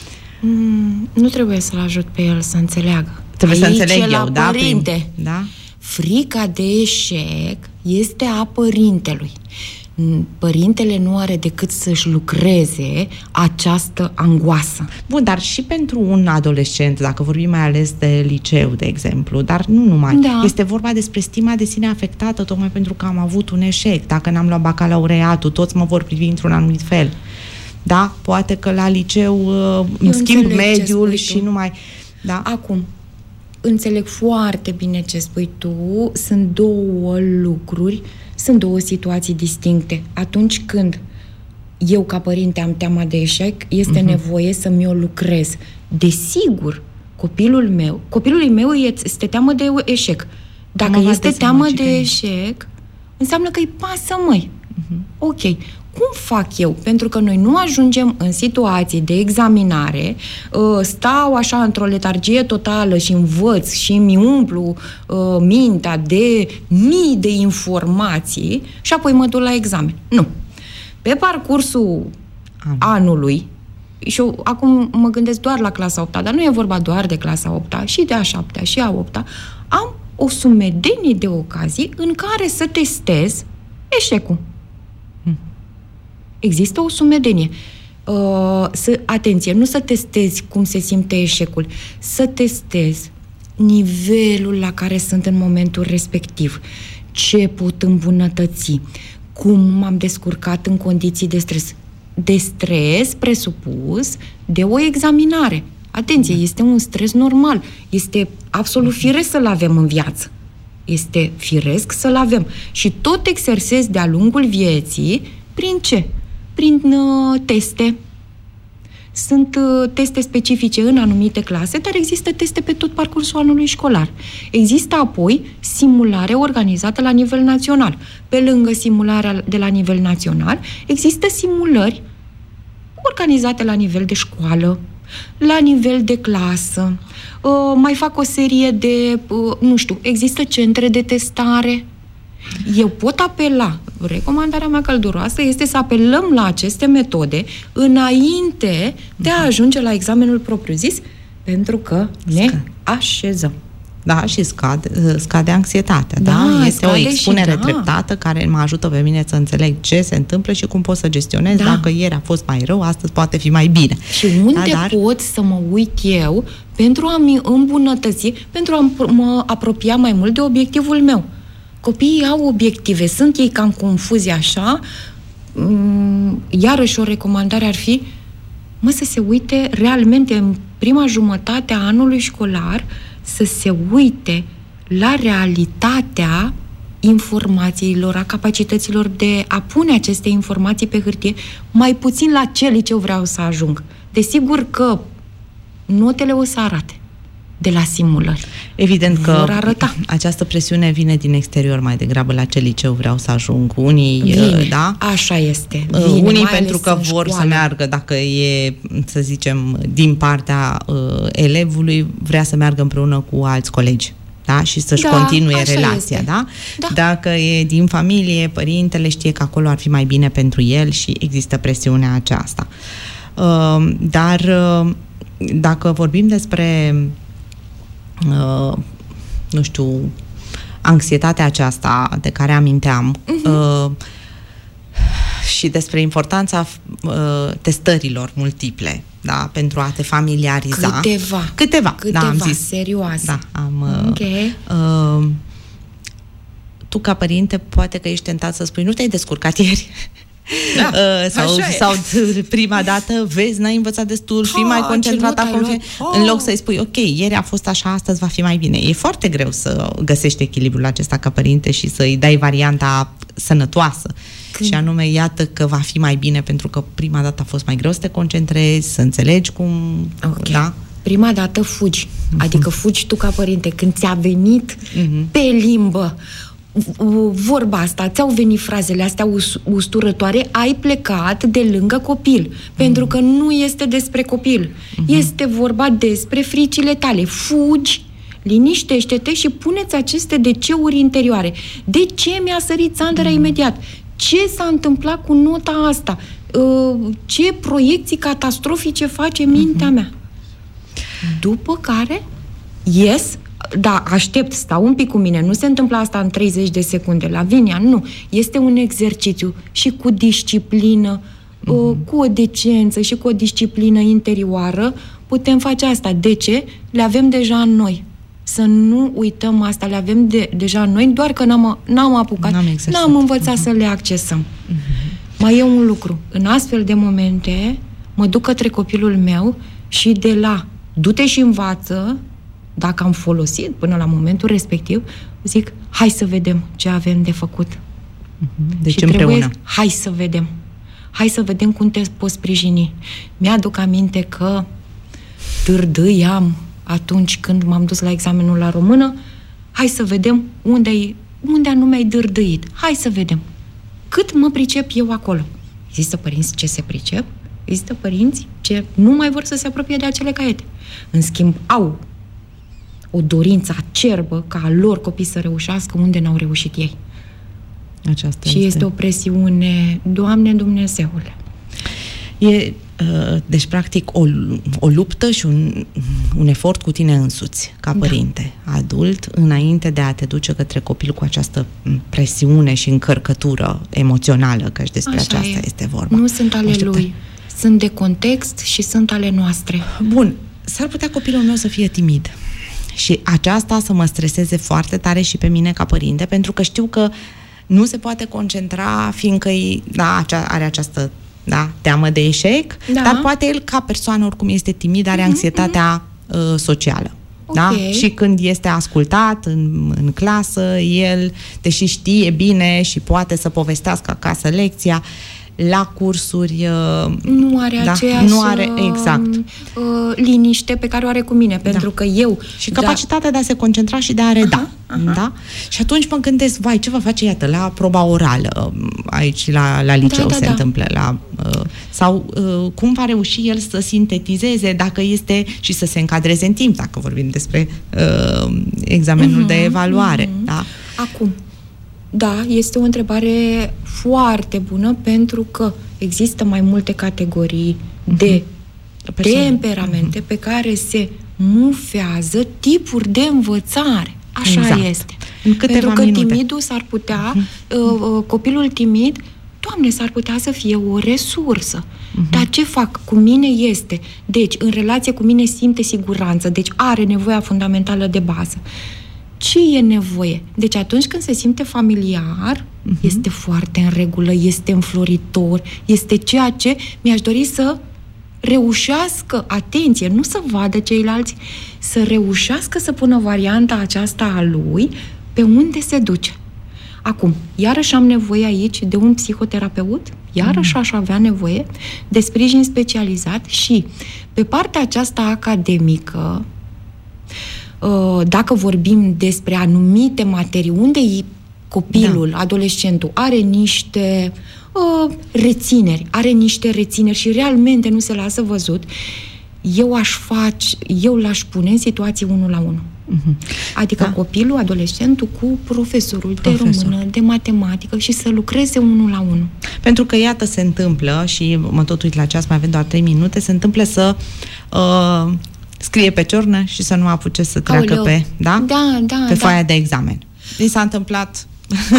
Mm, nu trebuie să-l ajut pe el să înțeleagă. Trebuie aici să înțeleg eu, da? Părinte. Prin, da? Frica de eșec este a părintelui. Părintele nu are decât să-și lucreze această angoasă. Bun, dar și pentru un adolescent, dacă vorbim mai ales de liceu, de exemplu, dar nu numai. Da. Este vorba despre stima de sine afectată, tocmai pentru că am avut un eșec. Dacă n-am luat bacalaureatul, toți mă vor privi într-un anumit fel. Da? Poate că la liceu uh, îmi schimb mediul și nu mai... Da? Acum, înțeleg foarte bine ce spui tu. Sunt două lucruri, sunt două situații distincte. Atunci când eu, ca părinte, am teama de eșec, este uh-huh. nevoie să mi-o lucrez. Desigur, copilul meu, copilului meu este teamă de eșec. Dacă este teamă de eșec, înseamnă că îi pasă, măi. Uh-huh. Ok. Cum fac eu? Pentru că noi nu ajungem în situații de examinare, stau așa într-o letargie totală și învăț și îmi umplu mintea de mii de informații și apoi mă duc la examen. Nu. Pe parcursul An. anului, și eu acum mă gândesc doar la clasa a opta, dar nu e vorba doar de clasa a opta, și de a șaptea, și a opta, am o sumedenie de ocazii în care să testez eșecul. Hmm. Există o sumedenie. Uh, să, atenție, nu să testezi cum se simte eșecul, să testezi nivelul la care sunt în momentul respectiv, ce pot îmbunătăți, cum m-am descurcat în condiții de stres. De stres presupus de o examinare. Atenție, este un stres normal. Este absolut firesc să-l avem în viață. Este firesc să-l avem. Și tot exersezi de-a lungul vieții prin ce? Prin uh, teste. Sunt uh, teste specifice în anumite clase, dar există teste pe tot parcursul anului școlar. Există apoi simulare organizată la nivel național. Pe lângă simularea de la nivel național, există simulări organizate la nivel de școală, la nivel de clasă. Uh, mai fac o serie de, uh, nu știu, există centre de testare. Eu pot apela, recomandarea mea călduroasă este să apelăm la aceste metode înainte de a ajunge la examenul propriu-zis, pentru că ne așezăm. Da, și scade, scade anxietatea, da? Da, este o expunere și, da. treptată care mă ajută pe mine să înțeleg ce se întâmplă și cum pot să gestionez. Da. Dacă ieri a fost mai rău, astăzi poate fi mai bine. Și unde da, dar... pot să mă uit eu pentru a-mi îmbunătăți, pentru a mă apropia mai mult de obiectivul meu. Copiii au obiective, sunt ei cam confuzi așa, iarăși o recomandare ar fi, mă, să se uite realmente în prima jumătate a anului școlar, să se uite la realitatea informațiilor, a capacităților de a pune aceste informații pe hârtie, mai puțin la ce liceu vreau să ajung. Desigur că notele o să arate de la simulări. Evident că vor arăta. Această presiune vine din exterior mai degrabă, la ce liceu vreau să ajung. Unii, vine, da? Așa este. Vine, Unii pentru că vor școală. Să meargă, dacă e, să zicem, din partea uh, elevului, vrea să meargă împreună cu alți colegi. Da? Și să-și da, continue relația. Da? Da. Dacă e din familie, părintele știe că acolo ar fi mai bine pentru el și există presiunea aceasta. Uh, dar uh, dacă vorbim despre Uh, nu știu, anxietatea aceasta de care aminteam, uh-huh. uh, și despre importanța uh, testărilor multiple, da, pentru a te familiariza. Câteva. Câteva, Câteva, da, am zis. serioase. Da, am, uh, okay. uh, tu ca părinte poate că ești tentat să spui, nu te-ai descurcat ieri? Da, uh, sau, sau prima dată, vezi, n-ai învățat destul, fii mai concentrat acum, oh. în loc să-i spui, ok, ieri a fost așa, astăzi va fi mai bine. E foarte greu să găsești echilibrul acesta ca părinte și să-i dai varianta sănătoasă. Când? Și anume, iată că va fi mai bine, pentru că prima dată a fost mai greu să te concentrezi, să înțelegi cum... Okay. Da? Prima dată fugi, uh-huh. adică fugi tu ca părinte, când ți-a venit uh-huh. pe limbă vorba asta, ți-au venit frazele astea us- usturătoare, ai plecat de lângă copil. Mm-hmm. Pentru că nu este despre copil. Mm-hmm. Este vorba despre fricile tale. Fugi, liniștește-te și puneți aceste de ce-uri interioare. De ce mi-a sărit țandăra mm-hmm. imediat? Ce s-a întâmplat cu nota asta? Ce proiecții catastrofice face mintea mm-hmm. mea? După care ies. Da, aștept, stau un pic cu mine, nu se întâmplă asta în treizeci de secunde, Lavinia, nu. Este un exercițiu și cu disciplină, mm-hmm. cu o decență și cu o disciplină interioară putem face asta. De ce? Le avem deja în noi. Să nu uităm asta, le avem de, deja în noi, doar că n-am, n-am apucat, n-am, n-am învățat mm-hmm. să le accesăm. Mm-hmm. Mai e un lucru, în astfel de momente mă duc către copilul meu și de la du-te și învață. Dacă am folosit până la momentul respectiv, zic, hai să vedem ce avem de făcut. Deci și împreună. Trebuie, hai să vedem. Hai să vedem cum te poți sprijini. Mi-aduc aminte că târdâiam atunci când m-am dus la examenul la română, hai să vedem unde, unde anume ai dârdâit. Hai să vedem. Cât mă pricep eu acolo. Există părinți ce se pricep, există părinți ce nu mai vor să se apropie de acele caiete. În schimb, au o dorință acerbă ca a lor copii să reușească unde n-au reușit ei. Aceasta și este... este o presiune, Doamne Dumnezeule. E, deci, practic, o, o luptă și un, un efort cu tine însuți, ca părinte, da. adult, înainte de a te duce către copil cu această presiune și încărcătură emoțională, că și despre Așa aceasta e. este vorba. Nu sunt ale Așteptă. lui, sunt de context și sunt ale noastre. Bun, s-ar putea copilul meu să fie timid. Și aceasta să mă streseze foarte tare și pe mine ca părinte, pentru că știu că nu se poate concentra, fiindcă da, are această da, teamă de eșec, da. dar poate el, ca persoană, oricum este timid, are anxietatea uh, socială. Okay. Da? Și când este ascultat în, în clasă, el, deși știe bine și poate să povestească acasă lecția, la cursuri nu are da, aceeași nu are, exact. uh, liniște pe care o are cu mine, pentru da. că eu... Și capacitatea da, de a se concentra și de a reda. Aha, aha. Da? Și atunci mă gândesc, vai, ce va face, iată, la proba orală, aici la, la liceu da, se da, întâmplă, da. La, uh, sau uh, cum va reuși el să sintetizeze dacă este și să se încadreze în timp, dacă vorbim despre uh, examenul uh-huh, de evaluare. Uh-huh. Da? Acum, da, este o întrebare foarte bună, pentru că există mai multe categorii de uh-huh. temperamente uh-huh. pe care se mufează tipuri de învățare. Așa exact. este. În pentru că minute. timidul s-ar putea, uh-huh. uh, copilul timid, Doamne, s-ar putea să fie o resursă. Uh-huh. Dar ce fac? Cu mine este. Deci, în relație cu mine simte siguranță, deci are nevoia fundamentală de bază. Ce e nevoie? Deci atunci când se simte familiar, uh-huh. este foarte în regulă, este înfloritor, este ceea ce mi-aș dori să reușească, atenție, nu să vadă ceilalți, să reușească să pună varianta aceasta a lui pe unde se duce. Acum, iarăși am nevoie aici de un psihoterapeut, iarăși mm. aș avea nevoie de sprijin specializat și pe partea aceasta academică, dacă vorbim despre anumite materii, unde copilul, da. adolescentul, are niște uh, rețineri, are niște rețineri și realmente nu se lasă văzut, eu aș face, eu l-aș pune în situație unul la unul. Uh-huh. Adică da. copilul, adolescentul cu profesorul Profesor. de română, de matematică și să lucreze unul la unul. Pentru că, iată, se întâmplă, și mă tot uit la ceas, mai avem doar trei minute, se întâmplă să uh, scrie pe ciornă și să nu apuce să treacă Aoleu. pe, da? Da, da, pe da. foaia de examen. Li s-a întâmplat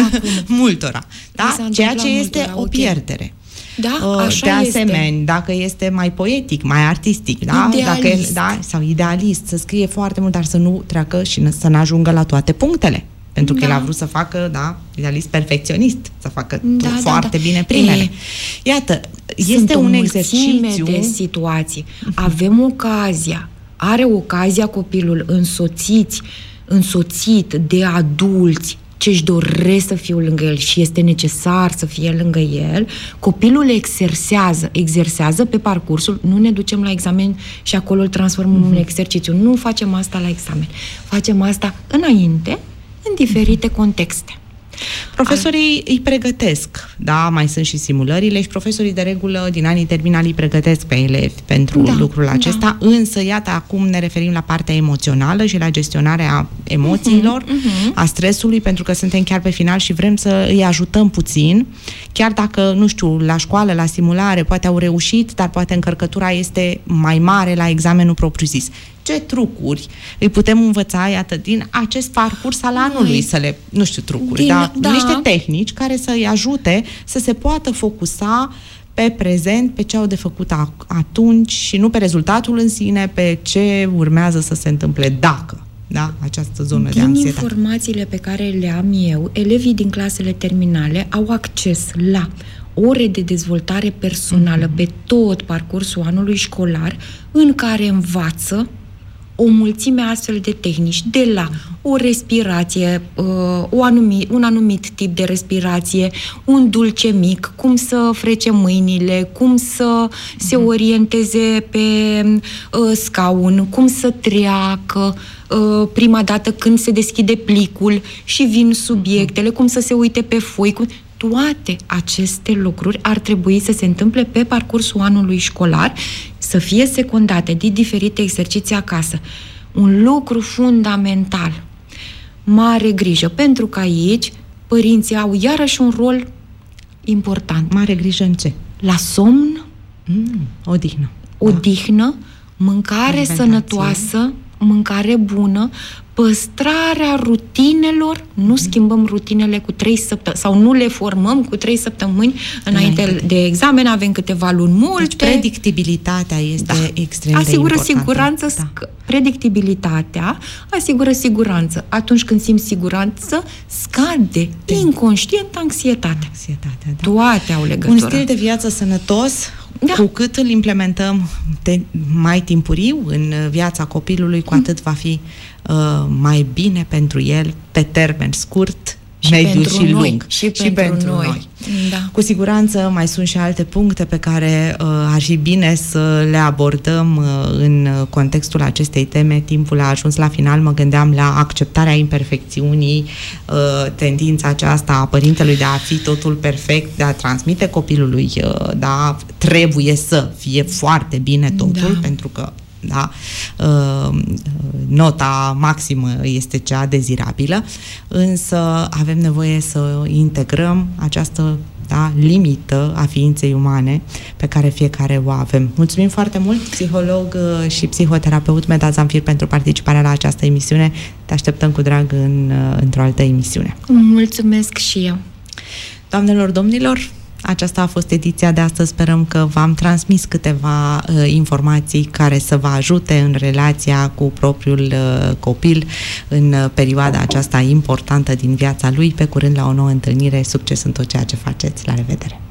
multora, da? Ceea ce este multora, o pierdere. Da, așa de asemenea, este. Dacă este mai poetic, mai artistic, da? Dacă el, da? Sau idealist, să scrie foarte mult, dar să nu treacă și să nu ajungă la toate punctele. Pentru că da. el a vrut să facă, da, idealist perfecționist, să facă da, foarte da, da. bine primele. E, Iată, este un exercițiu de situații. Avem ocazia, are ocazia copilul însoțiți, însoțit de adulți ce își doresc să fiu lângă el și este necesar să fie lângă el, copilul exersează, exersează pe parcursul, nu ne ducem la examen și acolo îl transformăm mm-hmm. în exercițiu. Nu facem asta la examen. Facem asta înainte, în diferite mm-hmm. contexte. Profesorii îi pregătesc, da, mai sunt și simulările și profesorii de regulă din anii terminali îi pregătesc pe elevi pentru da, lucrul acesta, da. însă iată acum ne referim la partea emoțională și la gestionarea emoțiilor, uh-huh, uh-huh. a stresului, pentru că suntem chiar pe final și vrem să îi ajutăm puțin, chiar dacă, nu știu, la școală, la simulare, poate au reușit, dar poate încărcătura este mai mare la examenul propriu-zis. Ce trucuri îi putem învăța, iată, din acest parcurs al anului, să le, nu știu, trucuri, din, dar da. niște tehnici care să îi ajute să se poată focusa pe prezent, pe ce au de făcut atunci și nu pe rezultatul în sine, pe ce urmează să se întâmple dacă, da, această zonă din de anxietate. Din informațiile pe care le am eu, elevii din clasele terminale au acces la ore de dezvoltare personală mm-hmm. pe tot parcursul anului școlar, în care învață o mulțime astfel de tehnici, de la o respirație, o anumit, un anumit tip de respirație, un dulce mic, cum să frece mâinile, cum să se orienteze pe scaun, cum să treacă prima dată când se deschide plicul și vin subiectele, cum să se uite pe foi, cum... toate aceste lucruri ar trebui să se întâmple pe parcursul anului școlar, să fie secundate de diferite exerciții acasă. Un lucru fundamental, mare grijă, pentru că aici părinții au iarăși un rol important. Mare grijă în ce? La somn, mm, odihnă. Odihnă, da. Mâncare sănătoasă, mâncare bună, păstrarea rutinelor, nu schimbăm rutinele cu trei săptămâni sau nu le formăm cu trei săptămâni înainte, înainte de examen, avem câteva luni multe. Deci predictibilitatea este da. extrem asigură de importantă. Siguranță, da. Predictibilitatea asigură siguranță. Atunci când simți siguranță, scade de. inconștient anxietatea. Anxietatea, da. Toate au legătură. Un stil de viață sănătos, da. Cu cât îl implementăm de mai timpuriu în viața copilului, cu atât va fi uh, mai bine pentru el pe termen scurt, și mediu și noi, lung. Și, și pentru, pentru noi. noi. Da. Cu siguranță mai sunt și alte puncte pe care uh, ar fi bine să le abordăm uh, în contextul acestei teme. Timpul a ajuns la final, mă gândeam la acceptarea imperfecțiunii, uh, tendința aceasta a părintelui de a fi totul perfect, de a transmite copilului, uh, da, trebuie să fie foarte bine totul, da. Pentru că da? Uh, nota maximă este cea dezirabilă, însă avem nevoie să integrăm această da, limită a ființei umane pe care fiecare o avem. Mulțumim foarte mult, psiholog și psihoterapeut Medad Zamfir, pentru participarea la această emisiune. Te așteptăm cu drag în, într-o altă emisiune. Mulțumesc și eu. Doamnelor, domnilor, aceasta a fost ediția de astăzi. Sperăm că v-am transmis câteva uh, informații care să vă ajute în relația cu propriul uh, copil în uh, perioada aceasta importantă din viața lui. Pe curând, la o nouă întâlnire. Succes în tot ceea ce faceți. La revedere!